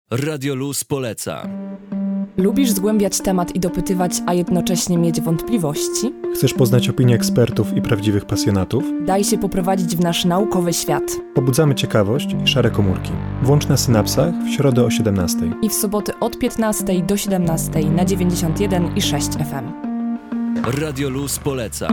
Radio Luz poleca. Lubisz zgłębiać temat i dopytywać, a jednocześnie mieć wątpliwości? Chcesz poznać opinie ekspertów i prawdziwych pasjonatów? Daj się poprowadzić w nasz naukowy świat. Pobudzamy ciekawość i szare komórki. Włącz na Synapsach w środę o 17:00. I w soboty od 15:00 do 17:00 na 91,6 FM. Radio Luz poleca.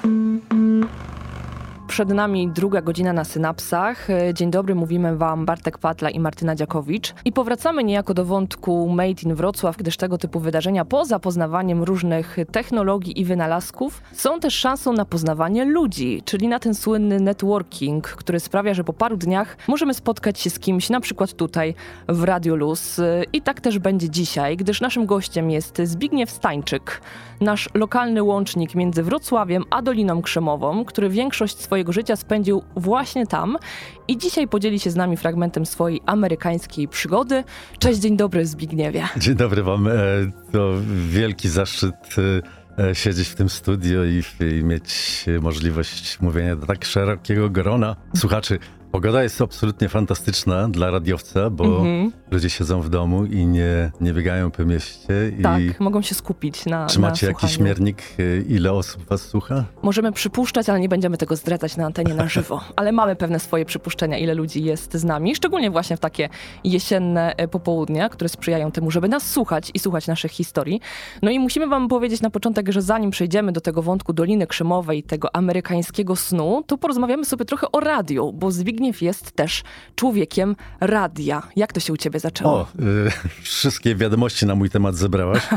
Przed nami druga godzina na Synapsach. Dzień dobry, mówimy Wam Bartek Patla i Martyna Dziakowicz. I powracamy niejako do wątku Made in Wrocław, gdyż tego typu wydarzenia poza poznawaniem różnych technologii i wynalazków są też szansą na poznawanie ludzi, czyli na ten słynny networking, który sprawia, że po paru dniach możemy spotkać się z kimś, na przykład tutaj w Radio Luz. I tak też będzie dzisiaj, gdyż naszym gościem jest Zbigniew Stańczyk, nasz lokalny łącznik między Wrocławiem a Doliną Krzemową, który większość swojego życia spędził właśnie tam i dzisiaj podzieli się z nami fragmentem swojej amerykańskiej przygody. Cześć, dzień dobry Zbigniewie. Dzień dobry wam. To wielki zaszczyt siedzieć w tym studio i mieć możliwość mówienia do tak szerokiego grona słuchaczy. Pogoda jest absolutnie fantastyczna dla radiowca, bo ludzie siedzą w domu i nie biegają po mieście. Tak, mogą się skupić na Czy macie słuchaniu. jakiś miernik, ile osób was słucha? Możemy przypuszczać, ale nie będziemy tego zdradzać na antenie na żywo. Ale mamy pewne swoje przypuszczenia, ile ludzi jest z nami, szczególnie właśnie w takie jesienne popołudnia, które sprzyjają temu, żeby nas słuchać i słuchać naszych historii. No i musimy wam powiedzieć na początek, że zanim przejdziemy do tego wątku Doliny Krzemowej, tego amerykańskiego snu, to porozmawiamy sobie trochę o radiu, bo Zbigniew jest też człowiekiem radia. Jak to się u ciebie zaczęło? Wszystkie wiadomości na mój temat zebrałaś.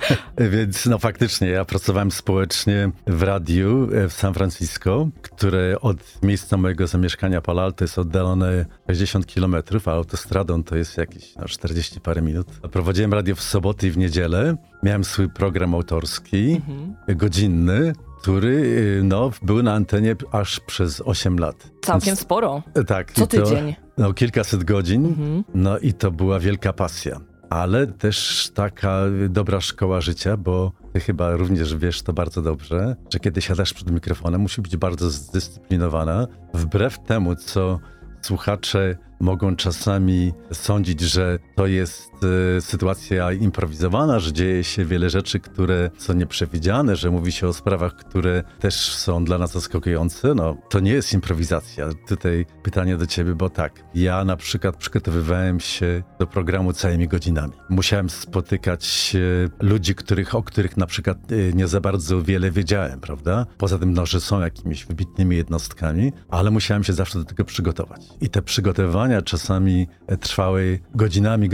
Więc faktycznie ja pracowałem społecznie w radiu w San Francisco, które od miejsca mojego zamieszkania Palo Alto jest oddalone 60 kilometrów, a autostradą to jest jakieś 40 parę minut. Prowadziłem radio w soboty i w niedzielę. Miałem swój program autorski, godzinny, który był na antenie aż przez 8 lat. Całkiem więc, sporo. Tak. Co tydzień. Kilkaset godzin. I to była wielka pasja. Ale też taka dobra szkoła życia, bo ty chyba również wiesz to bardzo dobrze, że kiedy siadasz przed mikrofonem, musi być bardzo zdyscyplinowana. Wbrew temu, co słuchacze mogą czasami sądzić, że to jest sytuacja improwizowana, że dzieje się wiele rzeczy, które są nieprzewidziane, że mówi się o sprawach, które też są dla nas zaskakujące. To nie jest improwizacja. Tutaj pytanie do ciebie, bo tak, ja na przykład przygotowywałem się do programu całymi godzinami. Musiałem spotykać ludzi, o których na przykład nie za bardzo wiele wiedziałem, prawda? Poza tym, że są jakimiś wybitnymi jednostkami, ale musiałem się zawsze do tego przygotować. I te przygotowania czasami trwały godzinami.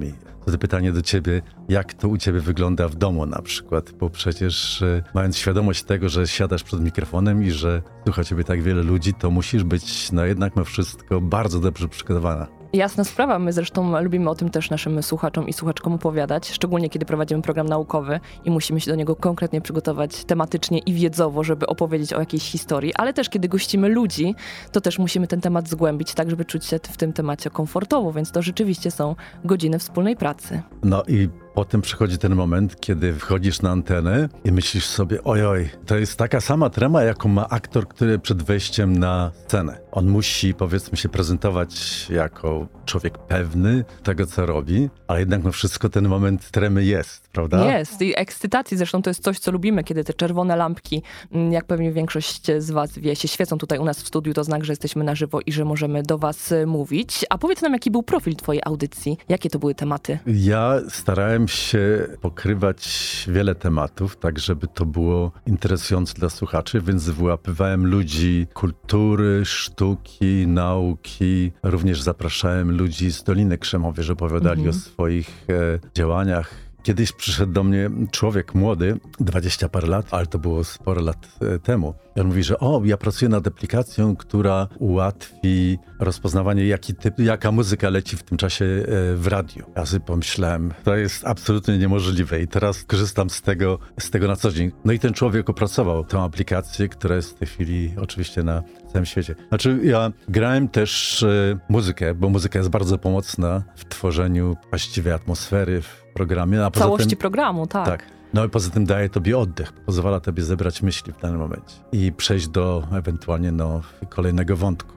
To pytanie do ciebie, jak to u ciebie wygląda w domu na przykład, bo przecież mając świadomość tego, że siadasz przed mikrofonem i że słucha ciebie tak wiele ludzi, to musisz być jednak na wszystko bardzo dobrze przygotowana. Jasna sprawa, my zresztą lubimy o tym też naszym słuchaczom i słuchaczkom opowiadać, szczególnie kiedy prowadzimy program naukowy i musimy się do niego konkretnie przygotować tematycznie i wiedzowo, żeby opowiedzieć o jakiejś historii, ale też kiedy gościmy ludzi, to też musimy ten temat zgłębić tak, żeby czuć się w tym temacie komfortowo, więc to rzeczywiście są godziny wspólnej pracy. I potem przychodzi ten moment, kiedy wchodzisz na antenę i myślisz sobie, ojoj, to jest taka sama trema, jaką ma aktor, który przed wejściem na scenę. On musi, powiedzmy, się prezentować jako człowiek pewny tego, co robi, ale jednak wszystko ten moment tremy jest, prawda? Jest i ekscytacji, zresztą to jest coś, co lubimy, kiedy te czerwone lampki, jak pewnie większość z was wie, się świecą tutaj u nas w studiu, to znak, że jesteśmy na żywo i że możemy do was mówić. A powiedz nam, jaki był profil twojej audycji? Jakie to były tematy? Ja starałem się pokrywać wiele tematów, tak żeby to było interesujące dla słuchaczy, więc wyłapywałem ludzi kultury, sztuki, nauki. Również zapraszałem ludzi z Doliny Krzemowej, że opowiadali o swoich działaniach. Kiedyś przyszedł do mnie człowiek młody, 20 parę lat, ale to było sporo lat temu. I on mówi, że ja pracuję nad aplikacją, która ułatwi rozpoznawanie, jaka muzyka leci w tym czasie w radiu. Ja sobie pomyślałem, to jest absolutnie niemożliwe i teraz korzystam z tego na co dzień. I ten człowiek opracował tę aplikację, która jest w tej chwili oczywiście na całym świecie. Znaczy ja grałem też muzykę, bo muzyka jest bardzo pomocna w tworzeniu właściwej atmosfery w programie. Całości programu, tak. Tak. I poza tym daje tobie oddech, pozwala tobie zebrać myśli w danym momencie i przejść do ewentualnie kolejnego wątku.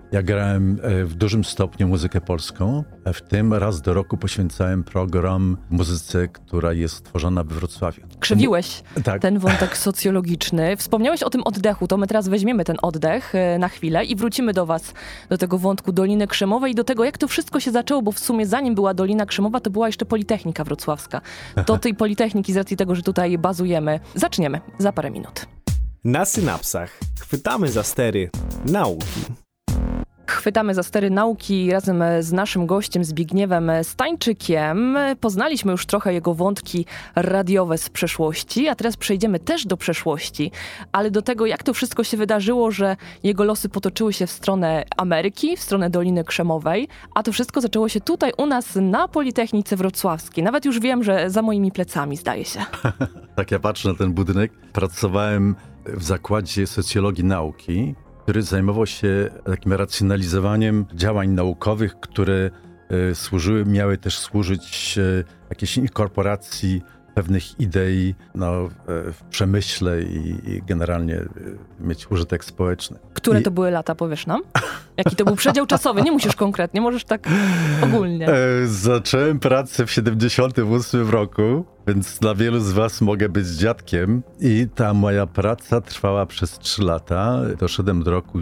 Ja grałem w dużym stopniu muzykę polską. W tym raz do roku poświęcałem program muzyce, która jest tworzona we Wrocławiu. Krzewiłeś Tak. ten wątek socjologiczny. Wspomniałeś o tym oddechu, to my teraz weźmiemy ten oddech na chwilę i wrócimy do was, do tego wątku Doliny Krzemowej i do tego, jak to wszystko się zaczęło, bo w sumie zanim była Dolina Krzemowa, to była jeszcze Politechnika Wrocławska. Do tej Politechniki, z racji tego, że tutaj bazujemy, zaczniemy za parę minut. Na synapsach chwytamy za stery nauki. Chwytamy za stery nauki razem z naszym gościem Zbigniewem Stańczykiem. Poznaliśmy już trochę jego wątki radiowe z przeszłości, a teraz przejdziemy też do przeszłości, ale do tego, jak to wszystko się wydarzyło, że jego losy potoczyły się w stronę Ameryki, w stronę Doliny Krzemowej, a to wszystko zaczęło się tutaj u nas na Politechnice Wrocławskiej. Nawet już wiem, że za moimi plecami, zdaje się. Tak, ja patrzę na ten budynek. Pracowałem w zakładzie socjologii nauki, który zajmował się takim racjonalizowaniem działań naukowych, które miały też służyć jakiejś inkorporacji pewnych idei w przemyśle i generalnie mieć użytek społeczny. Które to były lata, powiesz nam? Jaki to był przedział czasowy? Nie musisz konkretnie, możesz tak ogólnie. Zacząłem pracę w 78 roku, więc dla wielu z was mogę być dziadkiem. I ta moja praca trwała przez 3 lata. Doszedłem do roku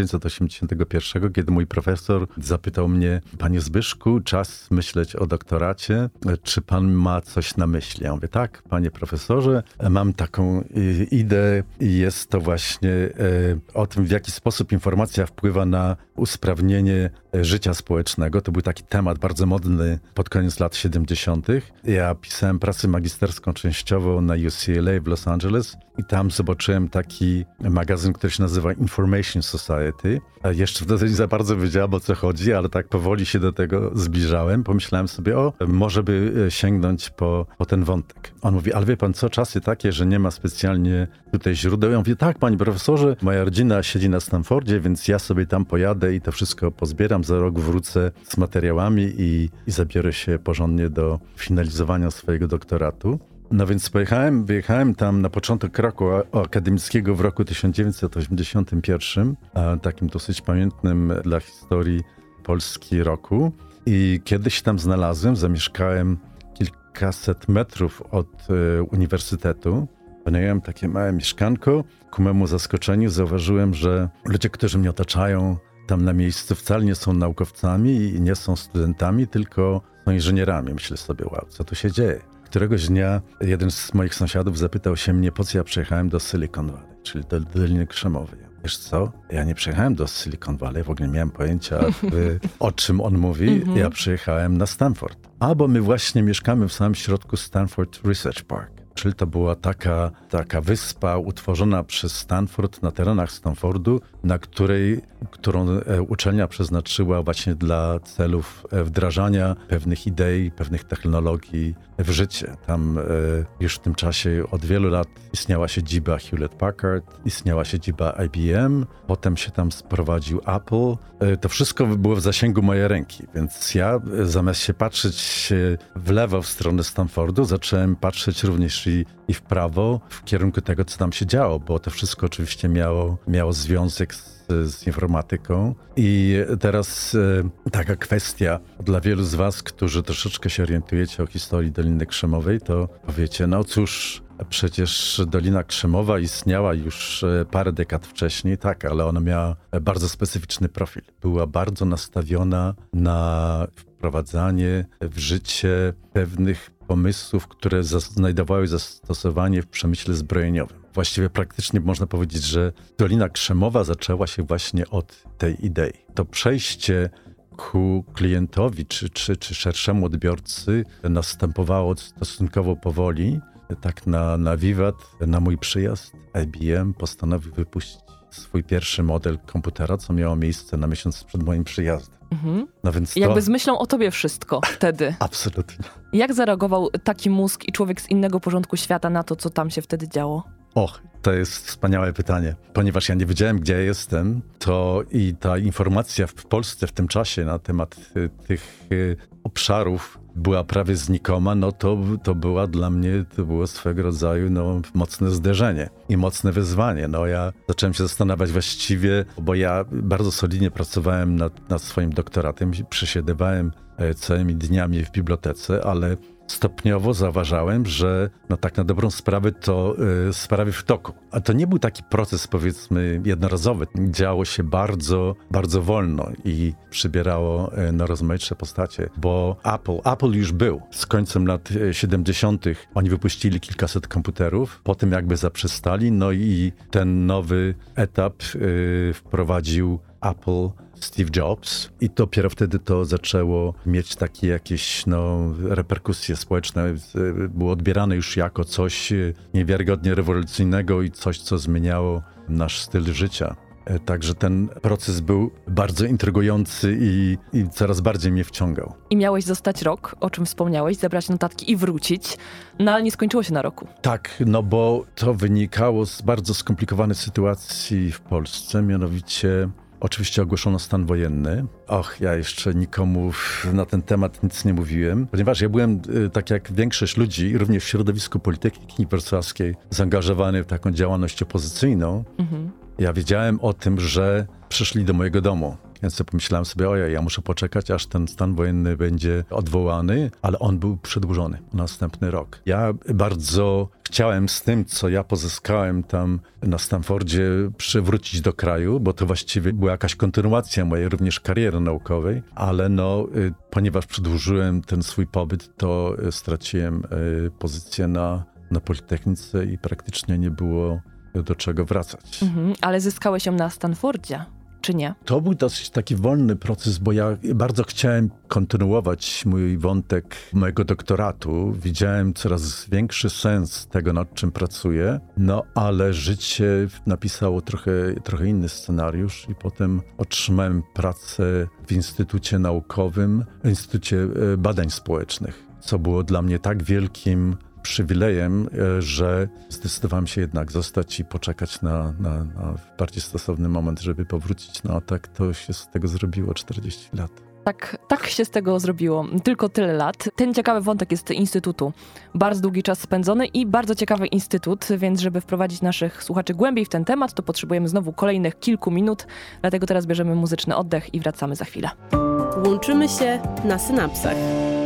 1981, kiedy mój profesor zapytał mnie: panie Zbyszku, czas myśleć o doktoracie. Czy pan ma coś na myśli? Ja mówię: tak, panie profesorze, mam taką ideę i jest to właśnie o tym, w jaki sposób informacja wpływa na usprawnienie życia społecznego. To był taki temat bardzo modny pod koniec lat 70. Ja pisałem pracę magisterską częściowo na UCLA w Los Angeles i tam zobaczyłem taki magazyn, który się nazywa Information Society. Jeszcze wtedy nie za bardzo wiedziałem, o co chodzi, ale tak powoli się do tego zbliżałem. Pomyślałem sobie, może by sięgnąć po ten wątek. On mówi: ale wie pan co, czasy takie, że nie ma specjalnie tutaj źródeł. Ja mówię: tak, panie profesorze, moja rodzina siedzi na Stanfordzie, więc ja sobie tam pojadę i to wszystko pozbieram. Za rok wrócę z materiałami i zabiorę się porządnie do finalizowania swojego doktoratu. No więc wyjechałem tam na początek roku akademickiego w roku 1981, takim dosyć pamiętnym dla historii Polski roku. I kiedy się tam znalazłem, zamieszkałem kilkaset metrów od uniwersytetu. Wynająłem takie małe mieszkanko. Ku memu zaskoczeniu zauważyłem, że ludzie, którzy mnie otaczają tam na miejscu, wcale nie są naukowcami i nie są studentami, tylko są inżynierami. Myślę sobie: wow, co tu się dzieje? Któregoś dnia jeden z moich sąsiadów zapytał się mnie, po co ja przyjechałem do Silicon Valley, czyli do Doliny Krzemowej. Wiesz co? Ja nie przyjechałem do Silicon Valley, w ogóle nie miałem pojęcia, o czym on mówi. Ja przyjechałem na Stanford. Bo my właśnie mieszkamy w samym środku Stanford Research Park. Czyli to była taka wyspa utworzona przez Stanford na terenach Stanfordu, którą uczelnia przeznaczyła właśnie dla celów wdrażania pewnych idei, pewnych technologii w życie. Tam już w tym czasie od wielu lat istniała siedziba Hewlett-Packard, istniała siedziba IBM, potem się tam sprowadził Apple. To wszystko było w zasięgu mojej ręki, więc ja zamiast się patrzeć w lewo w stronę Stanfordu, zacząłem patrzeć również i w prawo w kierunku tego, co tam się działo, bo to wszystko oczywiście miało związek z informatyką. I teraz taka kwestia dla wielu z was, którzy troszeczkę się orientujecie o historii Doliny Krzemowej, to powiecie: no cóż, przecież Dolina Krzemowa istniała już parę dekad wcześniej, tak, ale ona miała bardzo specyficzny profil. Była bardzo nastawiona na wprowadzanie w życie pewnych pomysłów, które znajdowały zastosowanie w przemyśle zbrojeniowym. Właściwie praktycznie można powiedzieć, że Dolina Krzemowa zaczęła się właśnie od tej idei. To przejście ku klientowi czy szerszemu odbiorcy następowało stosunkowo powoli. Tak na wiwat, na mój przyjazd, IBM postanowił wypuścić swój pierwszy model komputera, co miało miejsce na miesiąc przed moim przyjazdem. No więc Jakby z myślą o tobie wszystko wtedy. Absolutnie. Jak zareagował taki mózg i człowiek z innego porządku świata na to, co tam się wtedy działo? To jest wspaniałe pytanie. Ponieważ ja nie wiedziałem, gdzie ja jestem, to i ta informacja w Polsce w tym czasie na temat tych obszarów była prawie znikoma, no to była dla mnie, to było swego rodzaju mocne zderzenie i mocne wyzwanie. No ja zacząłem się zastanawiać właściwie, bo ja bardzo solidnie pracowałem nad swoim doktoratem, przesiadywałem całymi dniami w bibliotece, ale stopniowo zauważałem, że tak na dobrą sprawę to sprawy w toku. A to nie był taki proces, powiedzmy, jednorazowy. Działo się bardzo, bardzo wolno i przybierało rozmaitsze postacie, bo Apple już był. Z końcem lat 70. oni wypuścili kilkaset komputerów, potem jakby zaprzestali, no i ten nowy etap wprowadził Apple, Steve Jobs, i dopiero wtedy to zaczęło mieć takie jakieś reperkusje społeczne. Było odbierane już jako coś niewiarygodnie rewolucyjnego i coś, co zmieniało nasz styl życia. Także ten proces był bardzo intrygujący i coraz bardziej mnie wciągał. I miałeś zostać rok, o czym wspomniałeś, zebrać notatki i wrócić, ale nie skończyło się na roku. Tak, bo to wynikało z bardzo skomplikowanej sytuacji w Polsce, mianowicie oczywiście ogłoszono stan wojenny. Ja jeszcze nikomu na ten temat nic nie mówiłem, ponieważ ja byłem, tak jak większość ludzi, również w środowisku Politechniki Wrocławskiej, zaangażowany w taką działalność opozycyjną. Ja wiedziałem o tym, że przyszli do mojego domu. Więc pomyślałem sobie, ja muszę poczekać, aż ten stan wojenny będzie odwołany, ale on był przedłużony na następny rok. Ja bardzo chciałem z tym, co ja pozyskałem tam na Stanfordzie, przywrócić do kraju, bo to właściwie była jakaś kontynuacja mojej również kariery naukowej, ale ponieważ przedłużyłem ten swój pobyt, to straciłem pozycję na Politechnice i praktycznie nie było do czego wracać. Ale zyskałeś ją na Stanfordzie, czy nie? To był dosyć taki wolny proces, bo ja bardzo chciałem kontynuować mój wątek mojego doktoratu. Widziałem coraz większy sens tego, nad czym pracuję, ale życie napisało trochę inny scenariusz i potem otrzymałem pracę w Instytucie Naukowym, Instytucie Badań Społecznych, co było dla mnie tak wielkim przywilejem, że zdecydowałem się jednak zostać i poczekać na bardziej stosowny moment, żeby powrócić. Tak to się z tego zrobiło 40 lat. Tak się z tego zrobiło. Tylko tyle lat. Ten ciekawy wątek jest Instytutu. Bardzo długi czas spędzony i bardzo ciekawy instytut, więc żeby wprowadzić naszych słuchaczy głębiej w ten temat, to potrzebujemy znowu kolejnych kilku minut. Dlatego teraz bierzemy muzyczny oddech i wracamy za chwilę. Łączymy się na synapsach.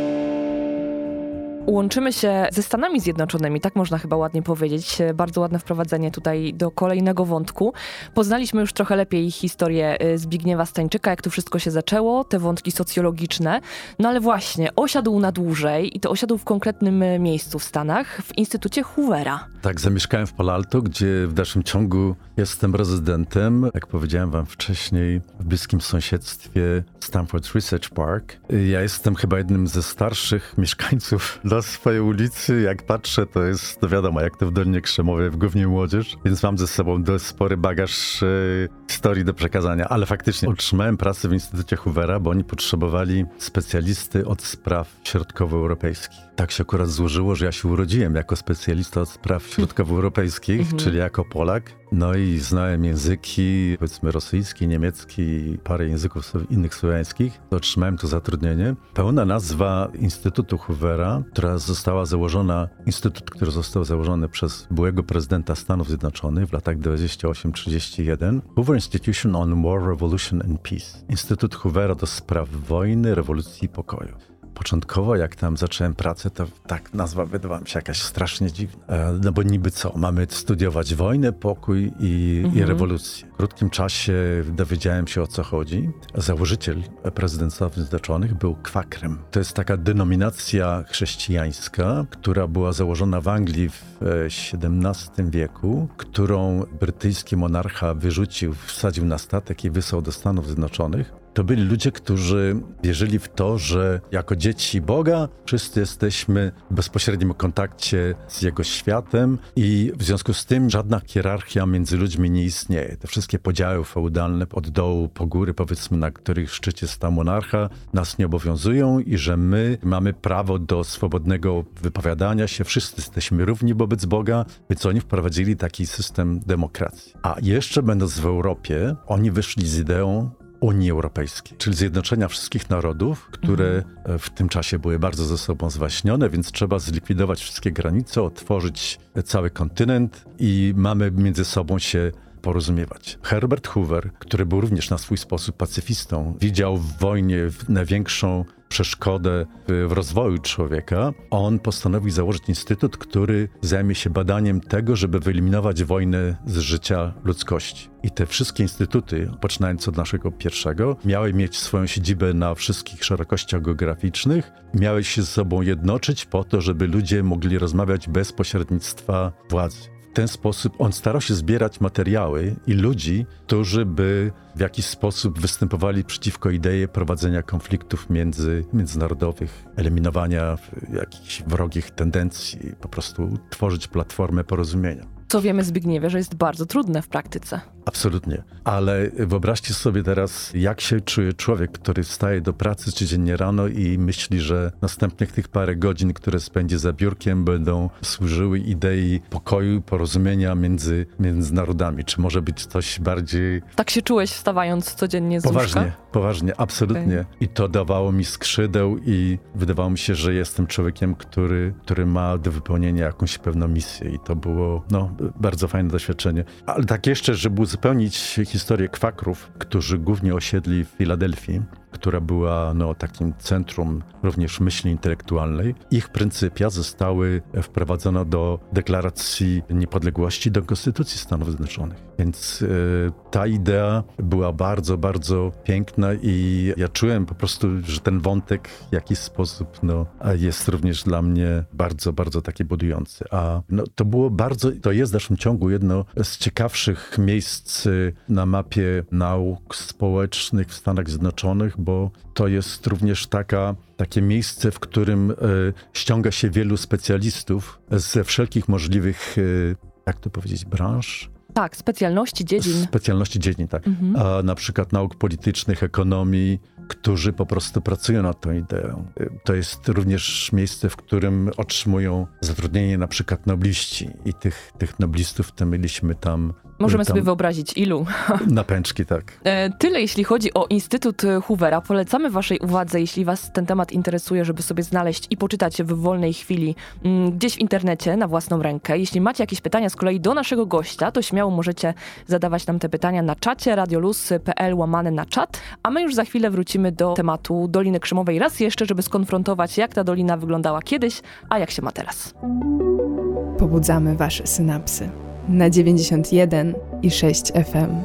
Łączymy się ze Stanami Zjednoczonymi, tak można chyba ładnie powiedzieć. Bardzo ładne wprowadzenie tutaj do kolejnego wątku. Poznaliśmy już trochę lepiej historię Zbigniewa Stańczyka, jak to wszystko się zaczęło, te wątki socjologiczne. Ale właśnie, osiadł na dłużej i to osiadł w konkretnym miejscu w Stanach, w Instytucie Hoovera. Tak, zamieszkałem w Palo Alto, gdzie w dalszym ciągu jestem rezydentem. Jak powiedziałem wam wcześniej, w bliskim sąsiedztwie Stanford Research Park. Ja jestem chyba jednym ze starszych mieszkańców swojej ulicy. Jak patrzę, to jest, wiadomo, jak to w Dolinie Krzemowej, w Głównie Młodzież, więc mam ze sobą dość spory bagaż historii do przekazania, ale faktycznie otrzymałem pracę w Instytucie Hoovera, bo oni potrzebowali specjalisty od spraw środkowoeuropejskich. Tak się akurat złożyło, że ja się urodziłem jako specjalista od spraw środkowoeuropejskich, czyli jako Polak. I znałem języki, powiedzmy rosyjski, niemiecki i parę języków innych słowiańskich. Otrzymałem tu zatrudnienie. Pełna nazwa Instytutu Hoovera, Instytut, który został założony przez byłego prezydenta Stanów Zjednoczonych w latach 28-31. Hoover Institution on War, Revolution and Peace. Instytut Hoovera do spraw wojny, rewolucji i pokoju. Początkowo, jak tam zacząłem pracę, to tak nazwa wydawała mi się jakaś strasznie dziwna. Bo niby co? Mamy studiować wojnę, pokój i rewolucję. W krótkim czasie dowiedziałem się, o co chodzi. Założyciel, prezydent Stanów Zjednoczonych, był kwakrem. To jest taka denominacja chrześcijańska, która była założona w Anglii w XVII wieku, którą brytyjski monarcha wsadził na statek i wysłał do Stanów Zjednoczonych. To byli ludzie, którzy wierzyli w to, że jako dzieci Boga wszyscy jesteśmy w bezpośrednim kontakcie z Jego światem i w związku z tym żadna hierarchia między ludźmi nie istnieje. Te wszystkie podziały feudalne od dołu po góry, powiedzmy, na których szczycie stał monarcha, nas nie obowiązują i że my mamy prawo do swobodnego wypowiadania się. Wszyscy jesteśmy równi wobec Boga, więc oni wprowadzili taki system demokracji. A jeszcze będąc w Europie, oni wyszli z ideą Unii Europejskiej, czyli zjednoczenia wszystkich narodów, które w tym czasie były bardzo ze sobą zwaśnione, więc trzeba zlikwidować wszystkie granice, otworzyć cały kontynent i mamy między sobą się porozumiewać. Herbert Hoover, który był również na swój sposób pacyfistą, widział w wojnie największą przeszkodę w rozwoju człowieka. On postanowił założyć instytut, który zajmie się badaniem tego, żeby wyeliminować wojnę z życia ludzkości. I te wszystkie instytuty, poczynając od naszego pierwszego, miały mieć swoją siedzibę na wszystkich szerokościach geograficznych, miały się ze sobą jednoczyć po to, żeby ludzie mogli rozmawiać bez pośrednictwa władzy. W ten sposób on starał się zbierać materiały i ludzi, którzy by w jakiś sposób występowali przeciwko idei prowadzenia konfliktów międzynarodowych, eliminowania jakichś wrogich tendencji, po prostu tworzyć platformę porozumienia. Co wiemy, Zbigniewie, że jest bardzo trudne w praktyce. Absolutnie. Ale wyobraźcie sobie teraz, jak się czuje człowiek, który wstaje do pracy codziennie rano i myśli, że następnych tych parę godzin, które spędzi za biurkiem, będą służyły idei pokoju, porozumienia między narodami. Czy może być coś bardziej... Tak się czułeś wstawając codziennie z łóżka? Poważnie, absolutnie. Okay. I to dawało mi skrzydeł i wydawało mi się, że jestem człowiekiem, który ma do wypełnienia jakąś pewną misję. I to było, bardzo fajne doświadczenie. Ale tak jeszcze, żeby uzupełnić historię kwakrów, którzy głównie osiedli w Filadelfii, która była takim centrum również myśli intelektualnej. Ich pryncypia zostały wprowadzone do Deklaracji Niepodległości, do Konstytucji Stanów Zjednoczonych. Więc ta idea była bardzo, bardzo piękna i ja czułem po prostu, że ten wątek w jakiś sposób jest również dla mnie bardzo, bardzo taki budujący. A to jest w dalszym ciągu jedno z ciekawszych miejsc na mapie nauk społecznych w Stanach Zjednoczonych, bo to jest również takie miejsce, w którym ściąga się wielu specjalistów ze wszelkich możliwych, jak to powiedzieć, branż. Tak, specjalności dziedzin. Tak. A na przykład nauk politycznych, ekonomii, którzy po prostu pracują nad tą ideą. To jest również miejsce, w którym otrzymują zatrudnienie na przykład nobliści i tych noblistów to mieliśmy tam. Możemy sobie wyobrazić ilu. Na pęczki, tak. Tyle jeśli chodzi o Instytut Hoovera. Polecamy waszej uwadze, jeśli was ten temat interesuje, żeby sobie znaleźć i poczytać w wolnej chwili gdzieś w internecie na własną rękę. Jeśli macie jakieś pytania z kolei do naszego gościa, to śmiało możecie zadawać nam te pytania na czacie radioluz.pl/czat, a my już za chwilę wrócimy do tematu Doliny Krzemowej raz jeszcze, żeby skonfrontować, jak ta dolina wyglądała kiedyś, a jak się ma teraz. Pobudzamy wasze synapsy na 91,6 FM.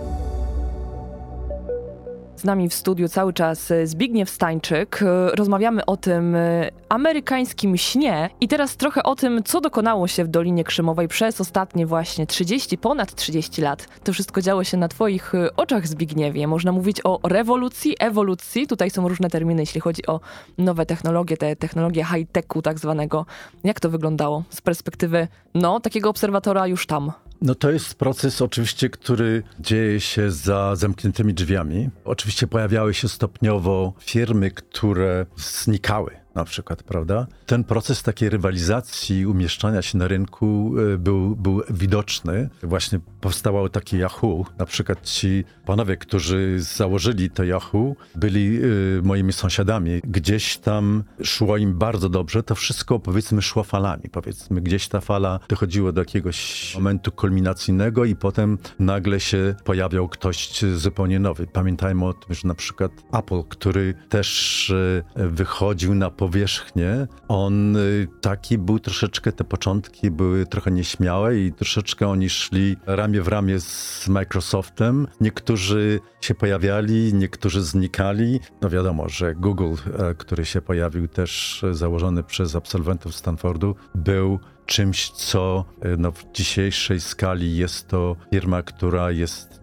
Z nami w studiu cały czas Zbigniew Stańczyk. Rozmawiamy o tym amerykańskim śnie i teraz trochę o tym, co dokonało się w Dolinie Krzemowej przez ostatnie właśnie ponad 30 lat. To wszystko działo się na twoich oczach, Zbigniewie. Można mówić o rewolucji, ewolucji. Tutaj są różne terminy, jeśli chodzi o nowe technologie, te technologie high-techu tak zwanego. Jak to wyglądało z perspektywy, takiego obserwatora już tam? To jest proces oczywiście, który dzieje się za zamkniętymi drzwiami. Oczywiście pojawiały się stopniowo firmy, które znikały. Na przykład, prawda? Ten proces takiej rywalizacji, umieszczania się na rynku był widoczny. Właśnie powstało takie Yahoo. Na przykład ci panowie, którzy założyli to Yahoo, byli moimi sąsiadami. Gdzieś tam szło im bardzo dobrze. To wszystko, powiedzmy, szło falami. Powiedzmy, gdzieś ta fala dochodziła do jakiegoś momentu kulminacyjnego i potem nagle się pojawiał ktoś zupełnie nowy. Pamiętajmy o tym, że na przykład Apple, który też wychodził na powierzchnię, on taki był troszeczkę, te początki były trochę nieśmiałe i troszeczkę oni szli ramię w ramię z Microsoftem. Niektórzy się pojawiali, niektórzy znikali. Wiadomo, że Google, który się pojawił też założony przez absolwentów Stanfordu, był czymś, co w dzisiejszej skali jest to firma, która jest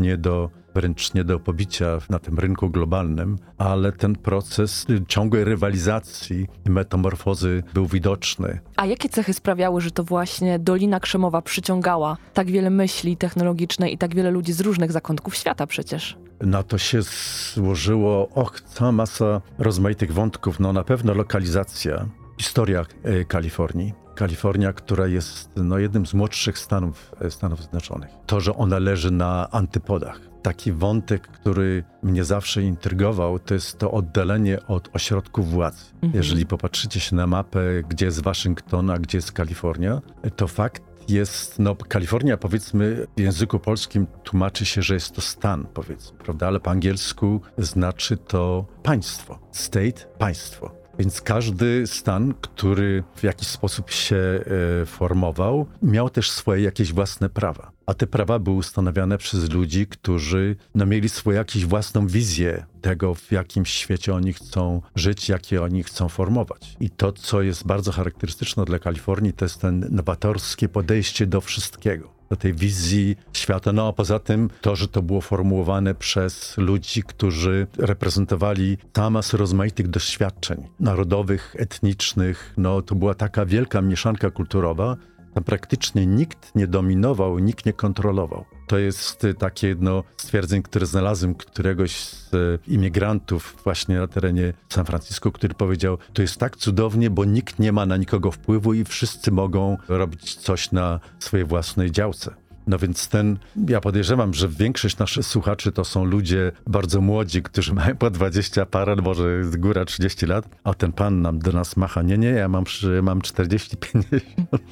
wręcz nie do pobicia na tym rynku globalnym, ale ten proces ciągłej rywalizacji i metamorfozy był widoczny. A jakie cechy sprawiały, że to właśnie Dolina Krzemowa przyciągała tak wiele myśli technologicznych i tak wiele ludzi z różnych zakątków świata przecież? Na to się złożyło cała masa rozmaitych wątków. Na pewno lokalizacja, historia Kalifornii. Kalifornia, która jest jednym z młodszych Stanów Zjednoczonych. To, że ona leży na antypodach. taki wątek, który mnie zawsze intrygował, to jest to oddalenie od ośrodków władzy. Jeżeli popatrzycie się na mapę, gdzie jest Waszyngton, a gdzie jest Kalifornia, to fakt jest, Kalifornia, powiedzmy, w języku polskim tłumaczy się, że jest to stan, powiedzmy, prawda? Ale po angielsku znaczy to państwo. State, państwo. Więc każdy stan, który w jakiś sposób się formował, miał też swoje jakieś własne prawa. A te prawa były ustanawiane przez ludzi, którzy mieli swoją jakąś własną wizję tego, w jakim świecie oni chcą żyć, jakie oni chcą formować. I to, co jest bardzo charakterystyczne dla Kalifornii, to jest ten nowatorskie podejście do wszystkiego. Do tej wizji świata. A poza tym to, że to było formułowane przez ludzi, którzy reprezentowali masę rozmaitych doświadczeń narodowych, etnicznych. To była taka wielka mieszanka kulturowa. Tam praktycznie nikt nie dominował, nikt nie kontrolował. To jest takie jedno stwierdzenie, które znalazłem któregoś z imigrantów właśnie na terenie San Francisco, który powiedział, to jest tak cudownie, bo nikt nie ma na nikogo wpływu i wszyscy mogą robić coś na swojej własnej działce. Więc ja podejrzewam, że większość naszych słuchaczy to są ludzie bardzo młodzi, którzy mają po 20 parę, może z góra 30 lat, a ten pan do nas macha, nie, ja mam 40, 50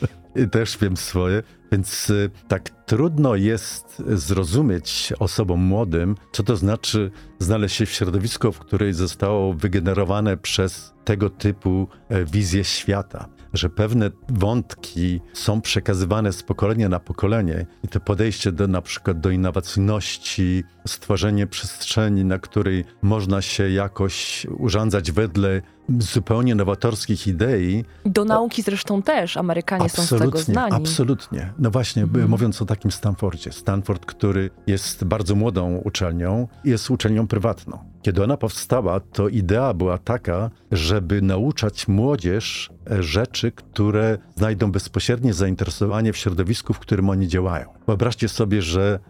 i też wiem swoje. Więc tak trudno jest zrozumieć osobom młodym, co to znaczy znaleźć się w środowisku, w której zostało wygenerowane przez tego typu wizję świata. Że pewne wątki są przekazywane z pokolenia na pokolenie i to podejście na przykład do innowacyjności, stworzenie przestrzeni, na której można się jakoś urządzać wedle zupełnie nowatorskich idei. Do nauki zresztą też. Amerykanie są z tego znani. Absolutnie. Właśnie, mówiąc o takim Stanfordzie. Stanford, który jest bardzo młodą uczelnią, jest uczelnią prywatną. Kiedy ona powstała, to idea była taka, żeby nauczać młodzież rzeczy, które znajdą bezpośrednie zainteresowanie w środowisku, w którym oni działają. Wyobraźcie sobie, że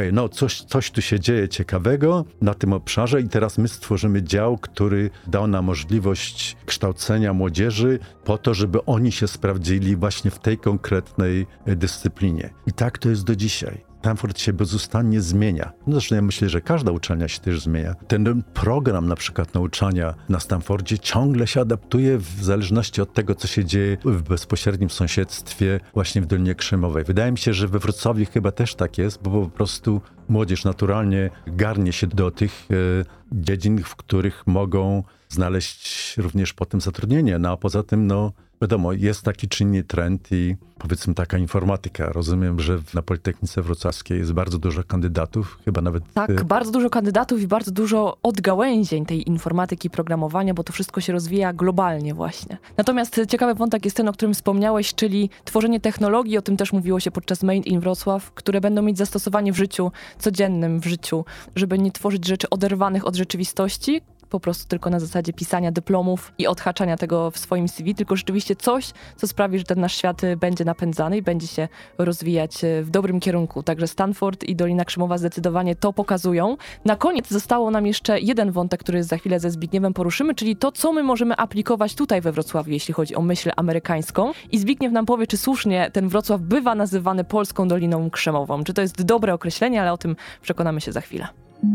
coś tu się dzieje ciekawego na tym obszarze i teraz my stworzymy dział, który dał nam możliwość kształcenia młodzieży po to, żeby oni się sprawdzili właśnie w tej konkretnej dyscyplinie. I tak to jest do dzisiaj. Stanford się bezustannie zmienia. Zresztą ja myślę, że każda uczelnia się też zmienia. Ten program na przykład nauczania na Stanfordzie ciągle się adaptuje w zależności od tego, co się dzieje w bezpośrednim sąsiedztwie właśnie w Dolinie Krzemowej. Wydaje mi się, że we Wrocławiu chyba też tak jest, bo po prostu młodzież naturalnie garnie się do tych dziedzin, w których mogą znaleźć również potem zatrudnienie. A poza tym, wiadomo, jest taki czy inny trend i powiedzmy taka informatyka. Rozumiem, że na Politechnice Wrocławskiej jest bardzo dużo kandydatów, chyba nawet... Tak, bardzo dużo kandydatów i bardzo dużo odgałęzień tej informatyki, programowania, bo to wszystko się rozwija globalnie właśnie. Natomiast ciekawy wątek jest ten, o którym wspomniałeś, czyli tworzenie technologii, o tym też mówiło się podczas Made in Wrocław, które będą mieć zastosowanie w życiu codziennym, w życiu, żeby nie tworzyć rzeczy oderwanych od rzeczywistości, po prostu tylko na zasadzie pisania dyplomów i odhaczania tego w swoim CV, tylko rzeczywiście coś, co sprawi, że ten nasz świat będzie napędzany i będzie się rozwijać w dobrym kierunku. Także Stanford i Dolina Krzemowa zdecydowanie to pokazują. Na koniec zostało nam jeszcze jeden wątek, który za chwilę ze Zbigniewem poruszymy, czyli to, co my możemy aplikować tutaj we Wrocławiu, jeśli chodzi o myśl amerykańską. I Zbigniew nam powie, czy słusznie ten Wrocław bywa nazywany Polską Doliną Krzemową. Czy to jest dobre określenie, ale o tym przekonamy się za chwilę.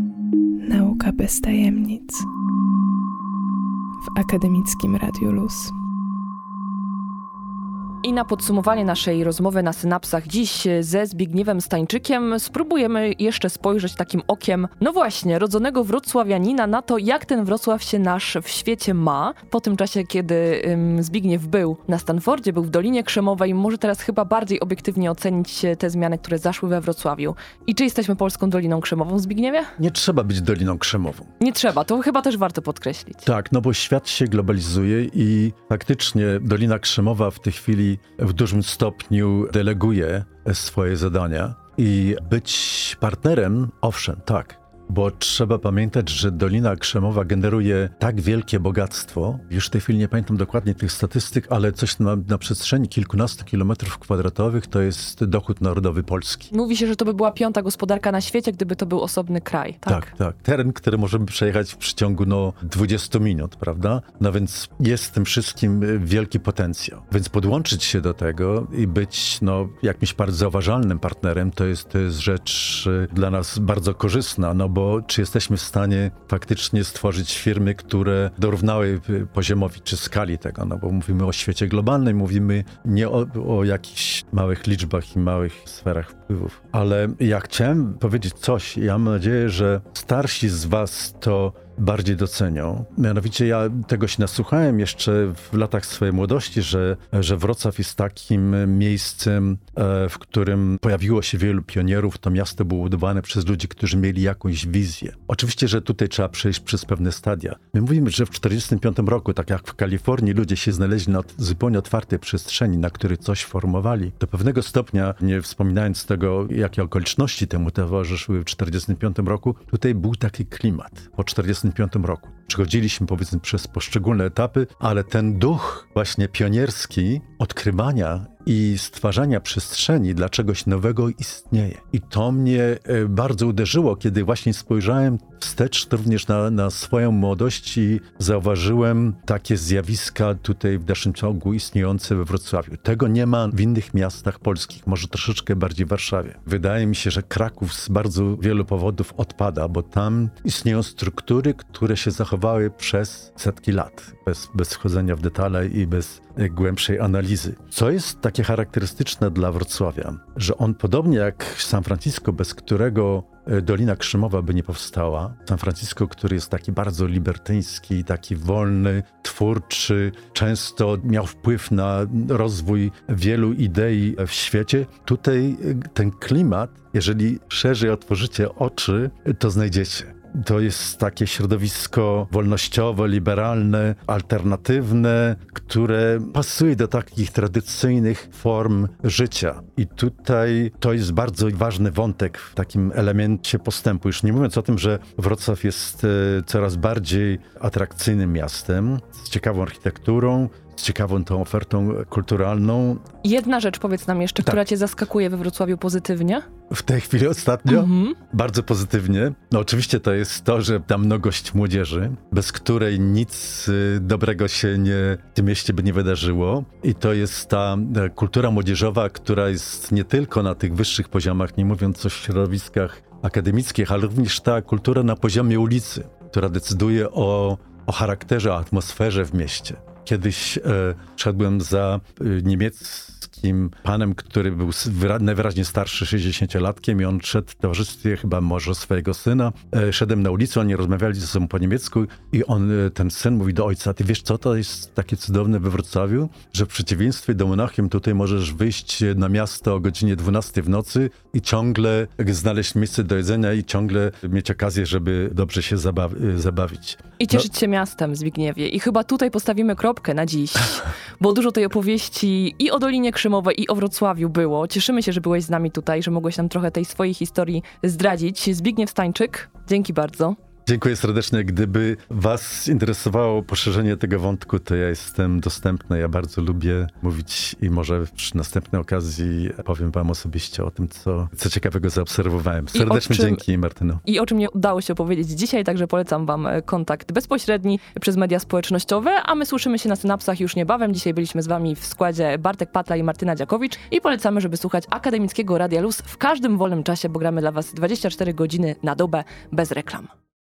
Nauka bez tajemnic w Akademickim Radiu Luz. I na podsumowanie naszej rozmowy na Synapsach dziś ze Zbigniewem Stańczykiem spróbujemy jeszcze spojrzeć takim okiem, rodzonego wrocławianina na to, jak ten Wrocław się nasz w świecie ma. Po tym czasie, kiedy Zbigniew był na Stanfordzie, był w Dolinie Krzemowej, może teraz chyba bardziej obiektywnie ocenić te zmiany, które zaszły we Wrocławiu. I czy jesteśmy Polską Doliną Krzemową, Zbigniewie? Nie trzeba być Doliną Krzemową. Nie trzeba, to chyba też warto podkreślić. Tak, bo świat się globalizuje i faktycznie Dolina Krzemowa w tej chwili w dużym stopniu deleguje swoje zadania i być partnerem, owszem, tak, bo trzeba pamiętać, że Dolina Krzemowa generuje tak wielkie bogactwo. Już w tej chwili nie pamiętam dokładnie tych statystyk, ale coś na przestrzeni kilkunastu kilometrów kwadratowych to jest dochód narodowy Polski. Mówi się, że to by była 5. gospodarka na świecie, gdyby to był osobny kraj. Tak. Teren, który możemy przejechać w przeciągu 20 minut, prawda? No więc jest w tym wszystkim wielki potencjał. Więc podłączyć się do tego i być jakimś bardzo zauważalnym partnerem, to jest rzecz dla nas bardzo korzystna, bo czy jesteśmy w stanie faktycznie stworzyć firmy, które dorównały poziomowi czy skali tego, bo mówimy o świecie globalnym, mówimy nie o jakichś małych liczbach i małych sferach wpływów. Ale ja chciałem powiedzieć coś, ja mam nadzieję, że starsi z was to bardziej docenią. Mianowicie ja tego się nasłuchałem jeszcze w latach swojej młodości, że Wrocław jest takim miejscem, w którym pojawiło się wielu pionierów. To miasto było budowane przez ludzi, którzy mieli jakąś wizję. Oczywiście, że tutaj trzeba przejść przez pewne stadia. My mówimy, że w 1945 roku, tak jak w Kalifornii, ludzie się znaleźli na zupełnie otwartej przestrzeni, na której coś formowali. Do pewnego stopnia, nie wspominając tego, jakie okoliczności temu towarzyszyły w 1945 roku, tutaj był taki klimat. Po 1945 roku. Przechodziliśmy, powiedzmy, przez poszczególne etapy, ale ten duch właśnie pionierski odkrywania i stwarzania przestrzeni dla czegoś nowego istnieje. I to mnie bardzo uderzyło, kiedy właśnie spojrzałem wstecz również na swoją młodość i zauważyłem takie zjawiska tutaj w dalszym ciągu istniejące we Wrocławiu. Tego nie ma w innych miastach polskich, może troszeczkę bardziej w Warszawie. Wydaje mi się, że Kraków z bardzo wielu powodów odpada, bo tam istnieją struktury, które się zachowały przez setki lat, bez wchodzenia w detale i bez głębszej analizy. Co jest takie charakterystyczne dla Wrocławia, że on podobnie jak San Francisco, bez którego Dolina Krzemowa by nie powstała. San Francisco, który jest taki bardzo libertyński, taki wolny, twórczy, często miał wpływ na rozwój wielu idei w świecie. Tutaj ten klimat, jeżeli szerzej otworzycie oczy, to znajdziecie. To jest takie środowisko wolnościowe, liberalne, alternatywne, które pasuje do takich tradycyjnych form życia. I tutaj to jest bardzo ważny wątek w takim elemencie postępu. Już nie mówiąc o tym, że Wrocław jest coraz bardziej atrakcyjnym miastem, z ciekawą architekturą, z ciekawą tą ofertą kulturalną. Jedna rzecz, powiedz nam jeszcze, która cię zaskakuje we Wrocławiu pozytywnie? W tej chwili ostatnio? Bardzo pozytywnie. Oczywiście to jest to, że ta mnogość młodzieży, bez której nic dobrego się w tym mieście by nie wydarzyło. I to jest ta kultura młodzieżowa, która jest nie tylko na tych wyższych poziomach, nie mówiąc o środowiskach akademickich, ale również ta kultura na poziomie ulicy, która decyduje o charakterze, o atmosferze w mieście. Kiedyś szedłem za niemieckim panem, który był najwyraźniej starszy, 60-latkiem i on szedł w towarzystwie chyba może swojego syna. Szedłem na ulicę, oni rozmawiali ze sobą po niemiecku i ten syn mówi do ojca: ty wiesz co, to jest takie cudowne we Wrocławiu, że w przeciwieństwie do Monachium tutaj możesz wyjść na miasto o godzinie 12 w nocy i ciągle znaleźć miejsce do jedzenia i ciągle mieć okazję, żeby dobrze się zabawić. I cieszyć się miastem, Zbigniewie. I chyba tutaj postawimy kropkę na dziś, bo dużo tej opowieści i o Dolinie Krzemowej, i o Wrocławiu było. Cieszymy się, że byłeś z nami tutaj, że mogłeś nam trochę tej swojej historii zdradzić. Zbigniew Stańczyk, dzięki bardzo. Dziękuję serdecznie. Gdyby was interesowało poszerzenie tego wątku, to ja jestem dostępny. Ja bardzo lubię mówić i może przy następnej okazji powiem wam osobiście o tym, co ciekawego zaobserwowałem. Serdecznie dzięki, Martyno. I o czym nie udało się opowiedzieć dzisiaj, także polecam wam kontakt bezpośredni przez media społecznościowe, a my słyszymy się na Synapsach już niebawem. Dzisiaj byliśmy z wami w składzie Bartek Patla i Martyna Dziakowicz i polecamy, żeby słuchać Akademickiego Radia Luz w każdym wolnym czasie, bo gramy dla was 24 godziny na dobę bez reklam.